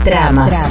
Tramas.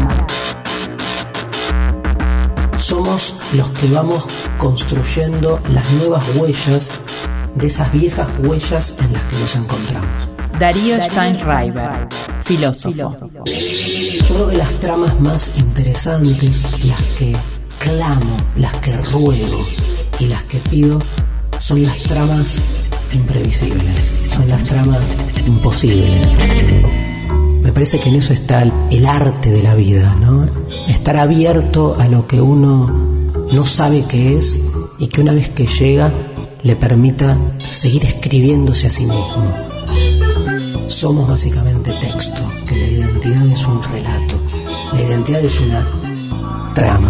Somos los que vamos construyendo las nuevas huellas de esas viejas huellas en las que nos encontramos. Darío Steinreiber, filósofo. Yo creo que las tramas más interesantes, las que clamo, las que ruego y las que pido, son las tramas imprevisibles, son las tramas imposibles. Me parece que en eso está el arte de la vida, ¿no? Estar abierto a lo que uno no sabe qué es y que una vez que llega le permita seguir escribiéndose a sí mismo. Somos básicamente texto, que la identidad es un relato, la identidad es una trama.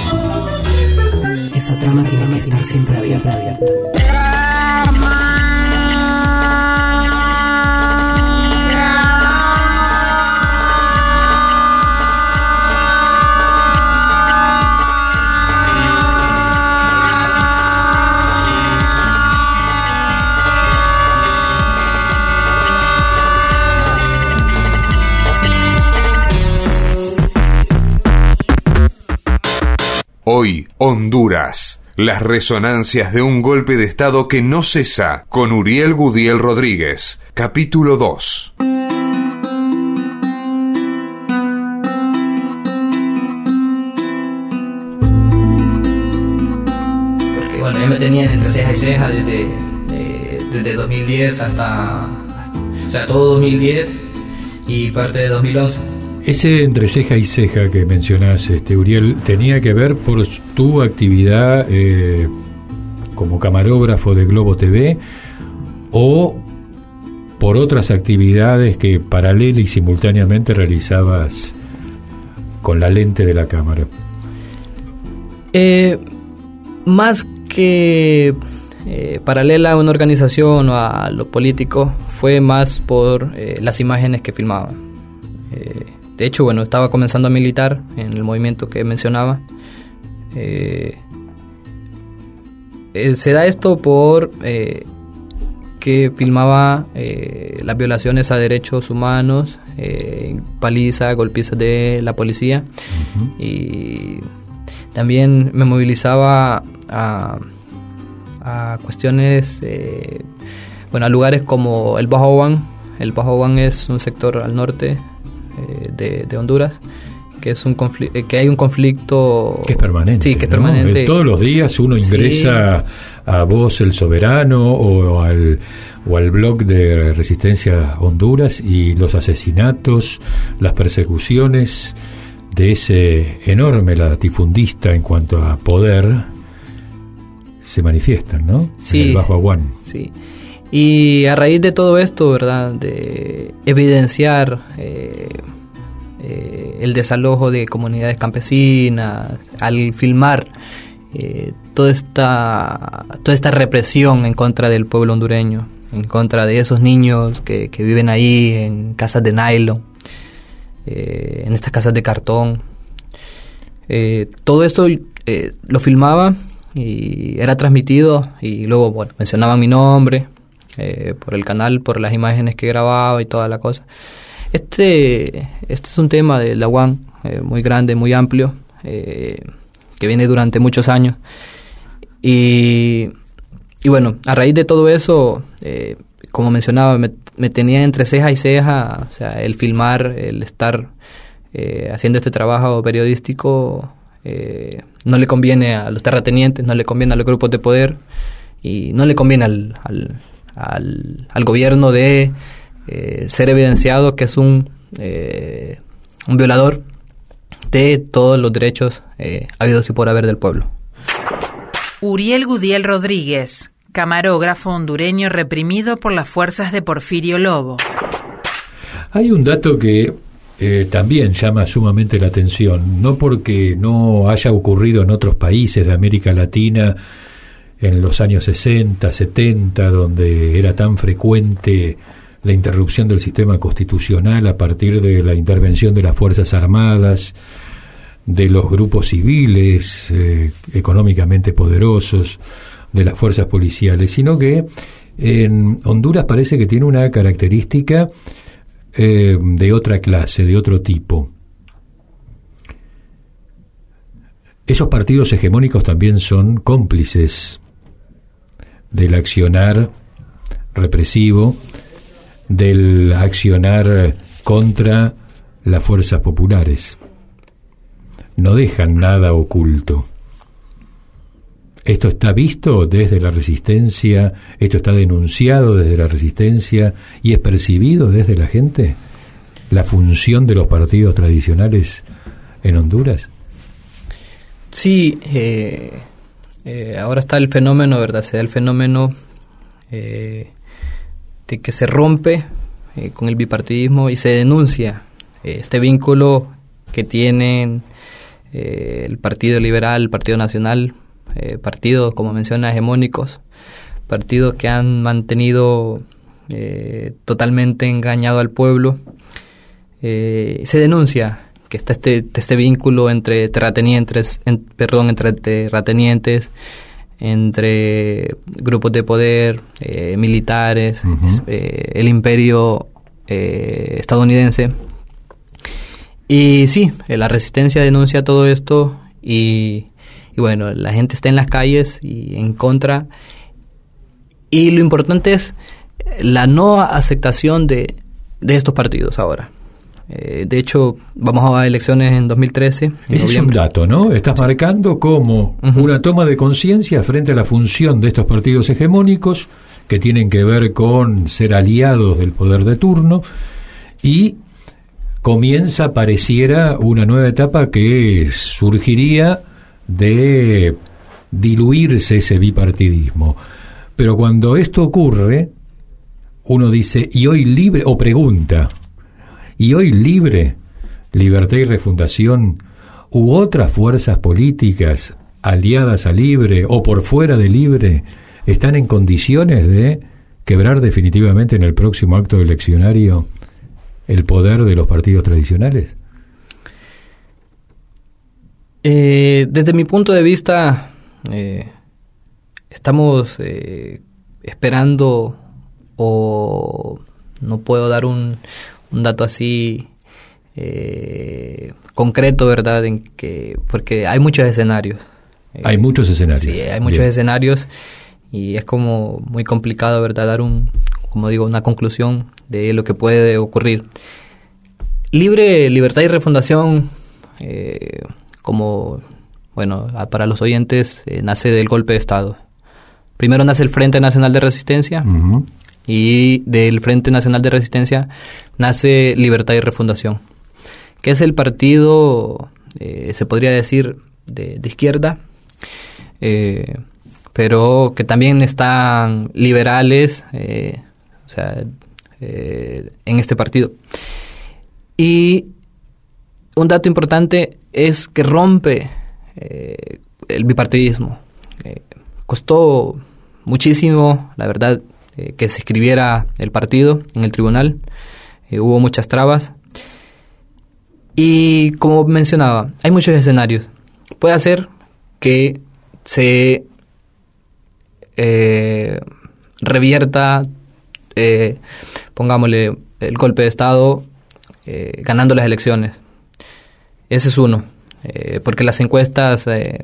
Esa trama tiene que estar siempre abierta. Hoy, Honduras. Las resonancias de un golpe de Estado que no cesa, con Uriel Gudiel Rodríguez. Capítulo 2. Porque bueno, ya me tenían entre ceja y ceja desde 2010 hasta... O sea, todo 2010 y parte de 2011. Ese entre ceja y ceja que mencionás, Uriel, ¿tenía que ver por tu actividad como camarógrafo de Globo TV o por otras actividades que paralela y simultáneamente realizabas con la lente de la cámara? Más que paralela a una organización o a lo político, fue más por las imágenes que filmaba. De hecho, bueno, estaba comenzando a militar en el movimiento que mencionaba. Se da esto por que filmaba las violaciones a derechos humanos, palizas, golpizas de la policía. Uh-huh. Y también me movilizaba a cuestiones, a lugares como el Bajo Aguán. El Bajo Aguán es un sector al norte de Honduras, que es que hay un conflicto que es permanente. Sí, que es permanente. Todos los días uno ingresa a Voz El Soberano o al blog de Resistencia Honduras y los asesinatos, las persecuciones de ese enorme latifundista en cuanto a poder se manifiestan, ¿no? Sí, en el Bajo Aguán. Sí. Y a raíz de todo esto, ¿verdad?, de evidenciar el desalojo de comunidades campesinas, al filmar toda esta represión en contra del pueblo hondureño, en contra de esos niños que viven ahí en casas de nylon, en estas casas de cartón. Todo esto lo filmaba y era transmitido, y luego, bueno, mencionaban mi nombre por el canal, por las imágenes que grababa y toda la cosa. Este es un tema de la UAN muy grande, muy amplio, que viene durante muchos años. Y bueno, a raíz de todo eso, como mencionaba, me tenía entre ceja y ceja. O sea, el filmar, el estar haciendo este trabajo periodístico, no le conviene a los terratenientes, no le conviene a los grupos de poder y no le conviene al gobierno de ser evidenciado que es un violador de todos los derechos habidos y por haber del pueblo. Uriel Gudiel Rodríguez, camarógrafo hondureño reprimido por las fuerzas de Porfirio Lobo. Hay un dato que también llama sumamente la atención, no porque no haya ocurrido en otros países de América Latina en los años 60, 70, donde era tan frecuente la interrupción del sistema constitucional a partir de la intervención de las Fuerzas Armadas, de los grupos civiles económicamente poderosos, de las fuerzas policiales, sino que en Honduras parece que tiene una característica de otra clase, de otro tipo. esos partidos hegemónicos también son cómplices del accionar represivo, del accionar contra las fuerzas populares. No dejan nada oculto. Esto está visto desde la resistencia, esto está denunciado desde la resistencia y es percibido desde la gente, la función de los partidos tradicionales en Honduras. Sí, ahora está el fenómeno, ¿verdad? Se da el fenómeno de que se rompe con el bipartidismo y se denuncia este vínculo que tienen el Partido Liberal, el Partido Nacional, partidos, como menciona, hegemónicos, partidos que han mantenido totalmente engañado al pueblo. Se denuncia que está este vínculo entre terratenientes, entre grupos de poder, militares, el imperio estadounidense. Y sí, la resistencia denuncia todo esto y bueno, la gente está en las calles y en contra. Y lo importante es la no aceptación de estos partidos ahora. De hecho, vamos a elecciones en 2013. Ese es un dato, ¿no? Estás marcando como una toma de conciencia frente a la función de estos partidos hegemónicos que tienen que ver con ser aliados del poder de turno, y comienza, pareciera, una nueva etapa que surgiría de diluirse ese bipartidismo. Pero cuando esto ocurre, uno dice, ¿y hoy libre? O pregunta, ¿y hoy libre, Libertad y Refundación, u otras fuerzas políticas aliadas a Libre o por fuera de Libre están en condiciones de quebrar definitivamente en el próximo acto eleccionario el poder de los partidos tradicionales? Desde mi punto de vista, estamos esperando, o no puedo dar un dato así concreto, ¿verdad? Porque hay muchos escenarios. Hay muchos escenarios. Sí, hay muchos escenarios y es como muy complicado, ¿verdad? Dar una conclusión de lo que puede ocurrir. Libertad y Refundación, para los oyentes, nace del golpe de Estado. Primero nace el Frente Nacional de Resistencia, y del Frente Nacional de Resistencia nace Libertad y Refundación, que es el partido, se podría decir, de izquierda, pero que también están liberales, en este partido. Y un dato importante es que rompe el bipartidismo. Costó muchísimo, la verdad, que se escribiera el partido en el tribunal. Hubo muchas trabas. Y como mencionaba, hay muchos escenarios. Puede ser que se revierta, pongámosle, el golpe de Estado ganando las elecciones. Ese es uno. Porque las encuestas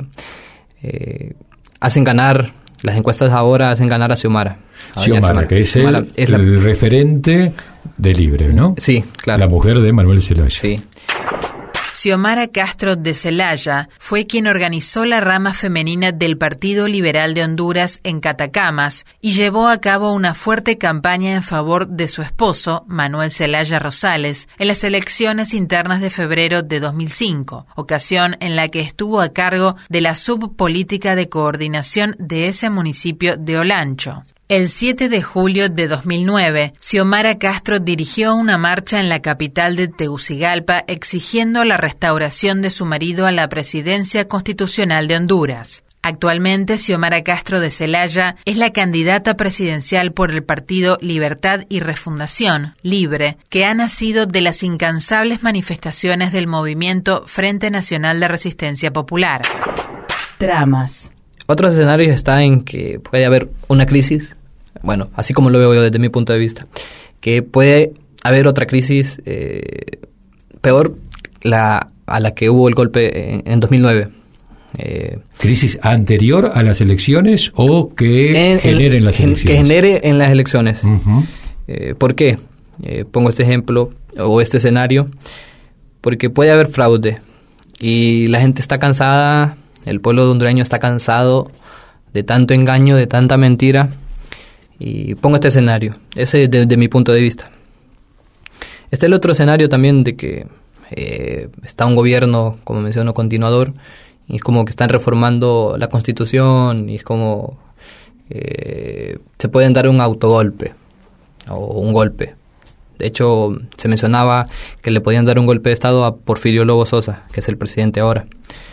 hacen ganar, las encuestas ahora hacen ganar a Xiomara. Xiomara, que es el referente de Libre, ¿no? Sí, claro. La mujer de Manuel Zelaya. Sí. Xiomara Castro de Zelaya fue quien organizó la rama femenina del Partido Liberal de Honduras en Catacamas y llevó a cabo una fuerte campaña en favor de su esposo, Manuel Zelaya Rosales, en las elecciones internas de febrero de 2005, ocasión en la que estuvo a cargo de la subpolítica de coordinación de ese municipio de Olancho. El 7 de julio de 2009, Xiomara Castro dirigió una marcha en la capital de Tegucigalpa exigiendo la restauración de su marido a la presidencia constitucional de Honduras. Actualmente, Xiomara Castro de Zelaya es la candidata presidencial por el partido Libertad y Refundación, Libre, que ha nacido de las incansables manifestaciones del movimiento Frente Nacional de Resistencia Popular. Tramas. Otros escenarios están en que puede haber una crisis, bueno, así como lo veo yo desde mi punto de vista, que puede haber otra crisis peor a la que hubo el golpe en 2009. ¿Crisis anterior a las elecciones o que genere en las elecciones? Que genere en las elecciones. Uh-huh. ¿Por qué? Pongo este ejemplo o este escenario. Porque puede haber fraude y la gente está cansada, el pueblo hondureño está cansado de tanto engaño, de tanta mentira. Y pongo este escenario, ese de mi punto de vista. Está el otro escenario también de que está un gobierno, como menciono, continuador, y es como que están reformando la Constitución, y es como se pueden dar un autogolpe o un golpe. De hecho, se mencionaba que le podían dar un golpe de Estado a Porfirio Lobo Sosa, que es el presidente ahora.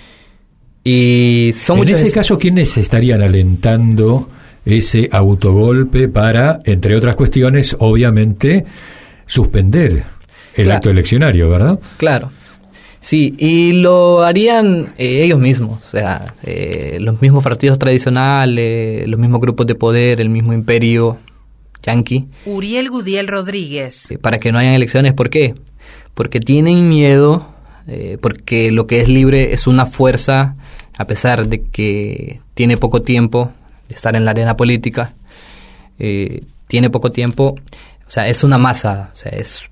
Y son en ese caso, ¿quiénes estarían alentando ese autogolpe para, entre otras cuestiones, obviamente, suspender el acto eleccionario, verdad? Claro. Sí, y lo harían ellos mismos, o sea, los mismos partidos tradicionales, los mismos grupos de poder, el mismo imperio yanqui. Uriel Gudiel Rodríguez. Para que no hayan elecciones, ¿por qué? Porque tienen miedo, porque lo que es libre es una fuerza, a pesar de que tiene poco tiempo de estar en la arena política, tiene poco tiempo, o sea, es una masa, o sea, es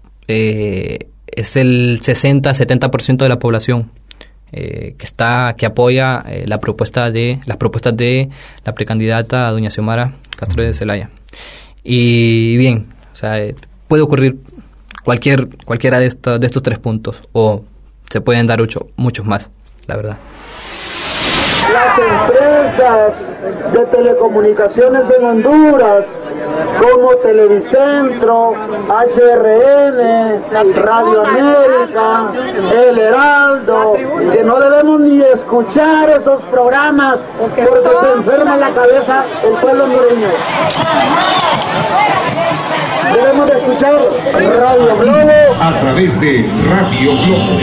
el 60-70% de la población que apoya las propuestas de la precandidata doña Xiomara Castro de Zelaya. Y bien, o sea, puede ocurrir cualquiera de estos 3 puntos, o se pueden dar muchos más, la verdad. Las empresas de telecomunicaciones en Honduras, como Televicentro, HRN, Radio América, El Heraldo, que no debemos ni escuchar esos programas porque se enferma la cabeza el pueblo hondureño. Debemos de escuchar Radio Globo a través de Radio Globo.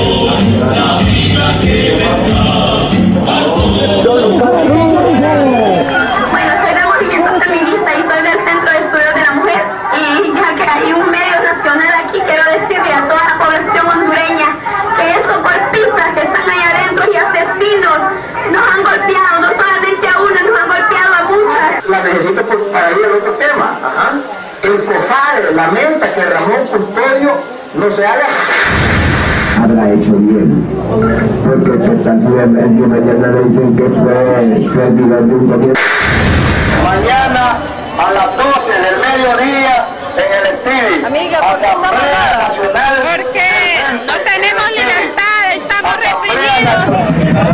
Bueno, soy del movimiento feminista y soy del Centro de Estudios de la Mujer, y ya que hay un medio nacional aquí, quiero decirle a toda la población hondureña que esos golpistas que están ahí adentro y asesinos nos han golpeado, no solamente a una, nos han golpeado a muchas. La necesito para ir al otro tema. El COFADE lamenta que Ramón Custodio no se haga. Habrá hecho bien, porque también el día mañana le dicen que fue servidor de un gobierno. Mañana a las 12 del mediodía en el Estili. Amiga, Asamblea Nacional. ¿Por qué? No tenemos libertad, estamos reprimidos.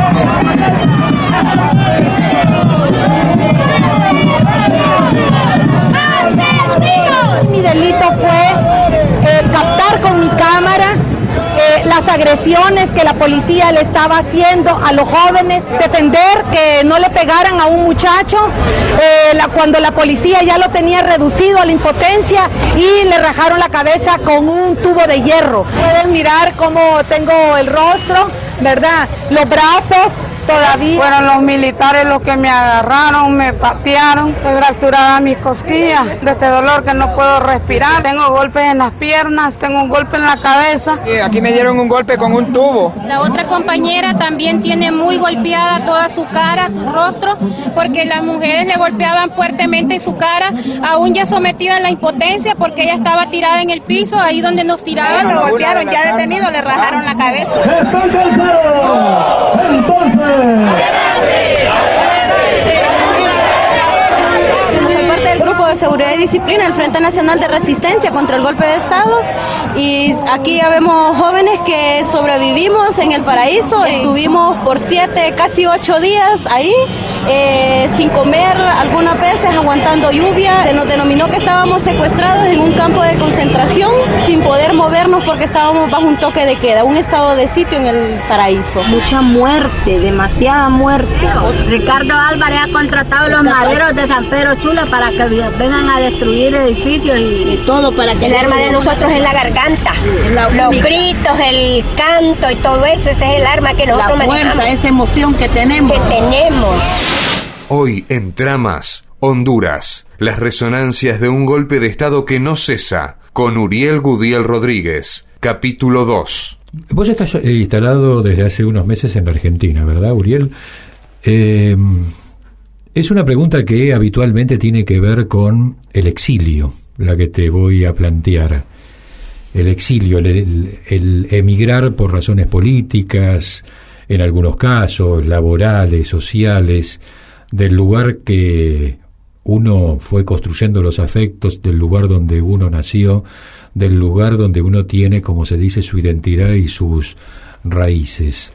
Mi delito fue captar con mi cámara las agresiones que la policía le estaba haciendo a los jóvenes, defender que no le pegaran a un muchacho cuando la policía ya lo tenía reducido a la impotencia y le rajaron la cabeza con un tubo de hierro. Pueden mirar cómo tengo el rostro, ¿verdad? Los brazos todavía. Fueron los militares los que me agarraron, me patearon, estoy fracturada mis costillas, de este dolor que no puedo respirar, tengo golpes en las piernas, tengo un golpe en la cabeza. Aquí me dieron un golpe con un tubo. La otra compañera también tiene muy golpeada toda su cara, su rostro, porque las mujeres le golpeaban fuertemente su cara, aún ya sometida a la impotencia porque ella estaba tirada en el piso, ahí donde nos tiraban. Lo golpearon, ya detenido, le rajaron la cabeza. ¡Están cansados! Entonces... Yo soy parte del grupo de seguridad y disciplina, el Frente Nacional de Resistencia contra el Golpe de Estado, y aquí ya vemos jóvenes que sobrevivimos en el paraíso. Estuvimos por 7, casi 8 días ahí, sin comer, algunas veces aguantando lluvia. Se nos denominó que estábamos secuestrados en un campo de concentración sin poder movernos porque estábamos bajo un toque de queda, un estado de sitio en el paraíso. Mucha muerte, demasiada muerte. Ricardo Álvarez ha contratado a los maderos de San Pedro Sula para que vengan a destruir edificios y todo para que... El arma de nosotros es la garganta, los gritos, el canto y todo eso, ese es el arma que nosotros manejamos. La fuerza, esa emoción que tenemos. Hoy en Tramas, Honduras, las resonancias de un golpe de Estado que no cesa, con Uriel Gudiel Rodríguez, capítulo 2. Vos estás instalado desde hace unos meses en la Argentina, ¿verdad, Uriel? Es una pregunta que habitualmente tiene que ver con el exilio, la que te voy a plantear. El exilio, el emigrar por razones políticas, en algunos casos, laborales, sociales, del lugar que uno fue construyendo los afectos, del lugar donde uno nació, del lugar donde uno tiene, como se dice, su identidad y sus raíces.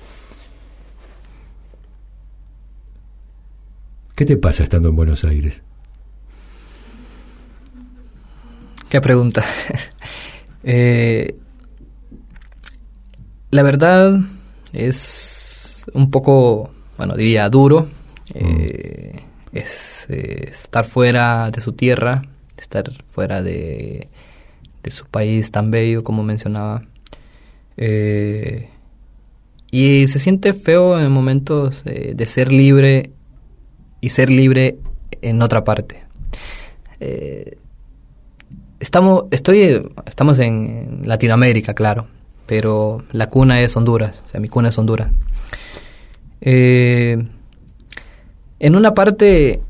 ¿Qué te pasa estando en Buenos Aires? Qué pregunta. La verdad es un poco, bueno, diría duro. Es estar fuera de su tierra, estar fuera de su país tan bello como mencionaba. Y se siente feo en momentos de ser libre y ser libre en otra parte. Estamos en Latinoamérica, claro, pero la cuna es Honduras, o sea, mi cuna es Honduras. En una parte,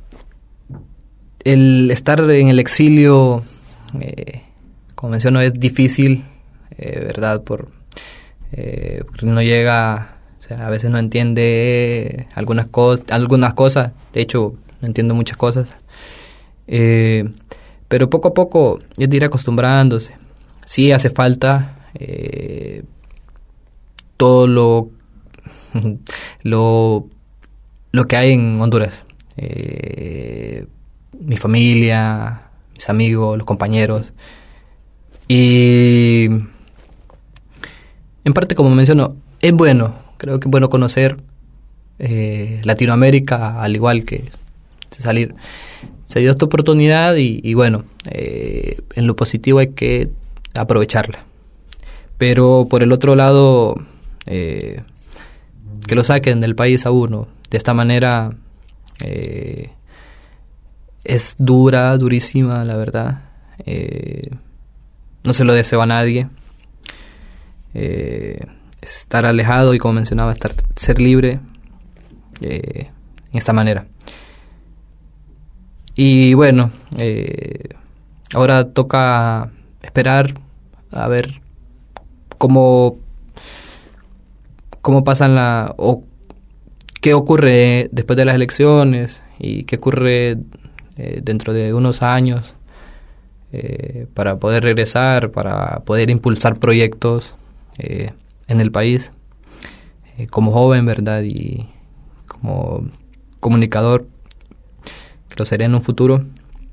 el estar en el exilio, como menciono, es difícil, ¿verdad? Porque uno llega, o sea, a veces no entiende algunas cosas, de hecho, no entiendo muchas cosas. Pero poco a poco es de ir acostumbrándose. Sí hace falta todo lo que hay en Honduras. Mi familia, mis amigos, los compañeros. Y en parte, como menciono, es bueno. Creo que es bueno conocer Latinoamérica, al igual que salir. Se dio esta oportunidad y bueno, en lo positivo hay que aprovecharla. Pero por el otro lado, que lo saquen del país a uno de esta manera es durísima, la verdad. No se lo deseo a nadie. Estar alejado y, como mencionaba, ser libre en esta manera. Y bueno, ahora toca esperar a ver cómo pasan o qué ocurre después de las elecciones y qué ocurre dentro de unos años para poder regresar, para poder impulsar proyectos en el país como joven, ¿verdad? Y como comunicador, que lo seré en un futuro.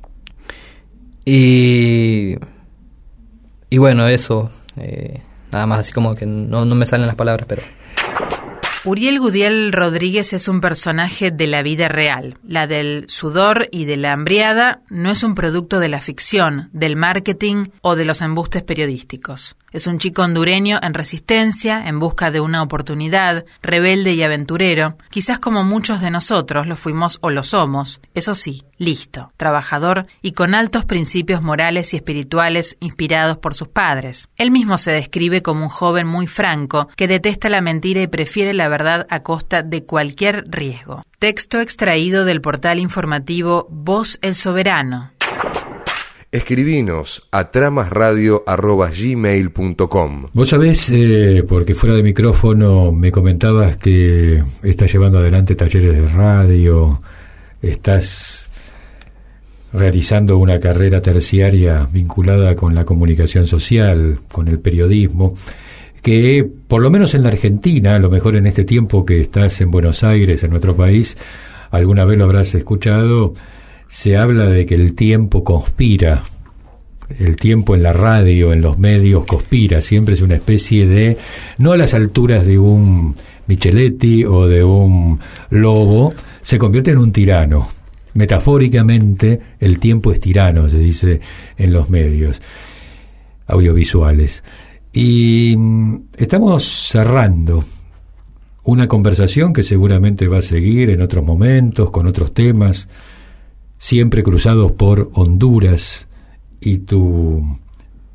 Y bueno, eso, nada más, así como que no me salen las palabras, pero... Uriel Gudiel Rodríguez es un personaje de la vida real. La del sudor y de la hambriada no es un producto de la ficción, del marketing o de los embustes periodísticos. Es un chico hondureño en resistencia, en busca de una oportunidad, rebelde y aventurero, quizás como muchos de nosotros lo fuimos o lo somos, eso sí, listo, trabajador y con altos principios morales y espirituales inspirados por sus padres. Él mismo se describe como un joven muy franco, que detesta la mentira y prefiere la verdad a costa de cualquier riesgo. Texto extraído del portal informativo Voz El Soberano. Escribinos a tramasradio@gmail.com. Vos sabés, porque fuera de micrófono me comentabas que estás llevando adelante talleres de radio, estás realizando una carrera terciaria vinculada con la comunicación social, con el periodismo, que por lo menos en la Argentina, a lo mejor en este tiempo que estás en Buenos Aires, en nuestro país, alguna vez lo habrás escuchado, se habla de que el tiempo conspira, el tiempo en la radio, en los medios conspira, siempre es una especie de, no a las alturas de un Micheletti o de un Lobo, se convierte en un tirano. Metafóricamente, el tiempo es tirano, se dice en los medios audiovisuales. Y estamos cerrando una conversación que seguramente va a seguir en otros momentos, con otros temas, siempre cruzados por Honduras y tu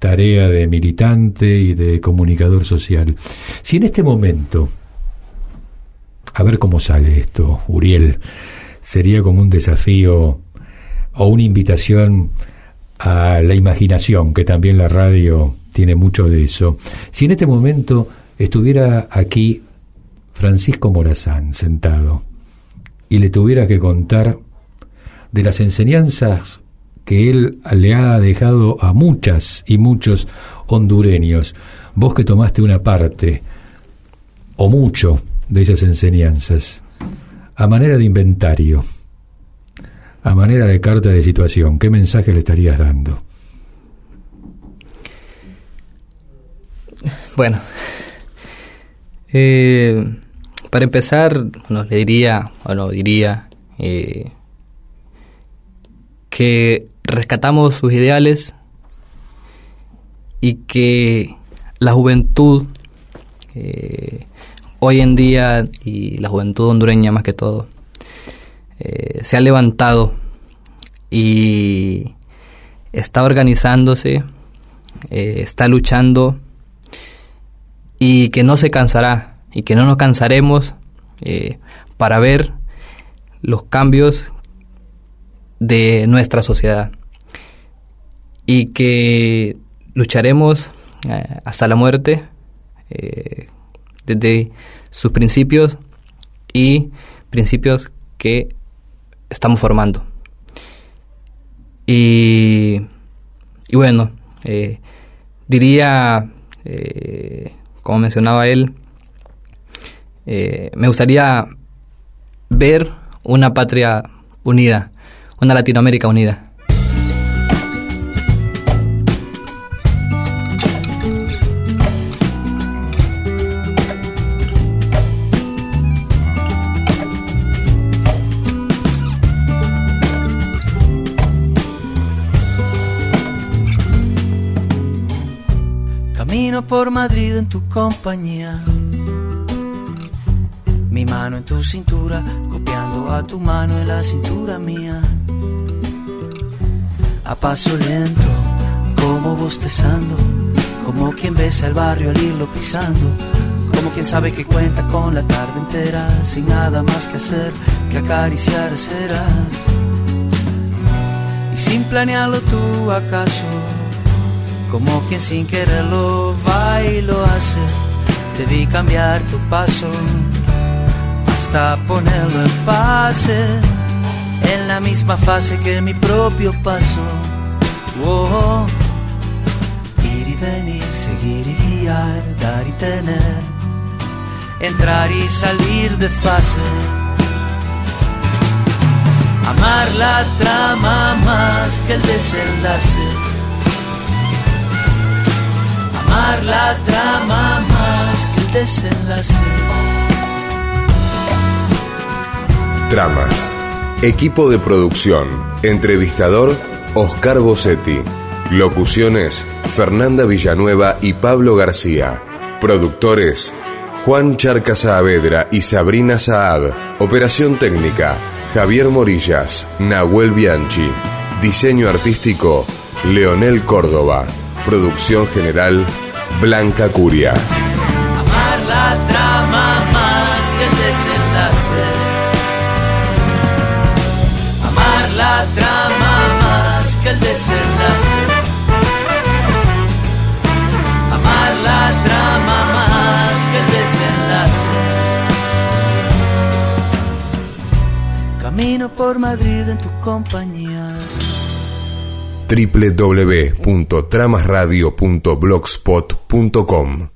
tarea de militante y de comunicador social. Si en este momento, a ver cómo sale esto, Uriel, sería como un desafío o una invitación a la imaginación, que también la radio tiene mucho de eso. Si en este momento estuviera aquí Francisco Morazán sentado y le tuviera que contar de las enseñanzas que él le ha dejado a muchas y muchos hondureños, vos que tomaste una parte o mucho de esas enseñanzas, a manera de inventario, a manera de carta de situación, ¿qué mensaje le estarías dando? Bueno, para empezar, le diría que rescatamos sus ideales y que la juventud hoy en día, y la juventud hondureña más que todo, se ha levantado y está organizándose, está luchando, y que no se cansará y que no nos cansaremos para ver los cambios de nuestra sociedad, y que lucharemos hasta la muerte desde sus principios y principios que estamos formando. Y bueno, diría, como mencionaba él, me gustaría ver una patria unida, una Latinoamérica unida. Camino por Madrid en tu compañía, mi mano en tu cintura, copiando a tu mano en la cintura mía. A paso lento, como bostezando, como quien besa el barrio al irlo pisando, como quien sabe que cuenta con la tarde entera, sin nada más que hacer que acariciar aceras. Y sin planearlo tú acaso, como quien sin quererlo va y lo hace, te vi cambiar tu paso hasta ponerlo en fase, en la misma fase que mi propio paso. Oh, ir y venir, seguir y guiar, dar y tener, entrar y salir de fase. Amar la trama más que el desenlace. Amar la trama más que el desenlace. Tramas. Equipo de producción. Entrevistador, Oscar Bossetti. Locuciones, Fernanda Villanueva y Pablo García. Productores, Juan Charca Saavedra y Sabrina Saad. Operación técnica, Javier Morillas, Nahuel Bianchi. Diseño artístico, Leonel Córdoba. Producción general, Blanca Curia. Amar la trama más que el desenlace. Amar la trama más que el desenlace. Amar la trama más que el desenlace. Camino por Madrid en tu compañía. www.tramasradio.blogspot.com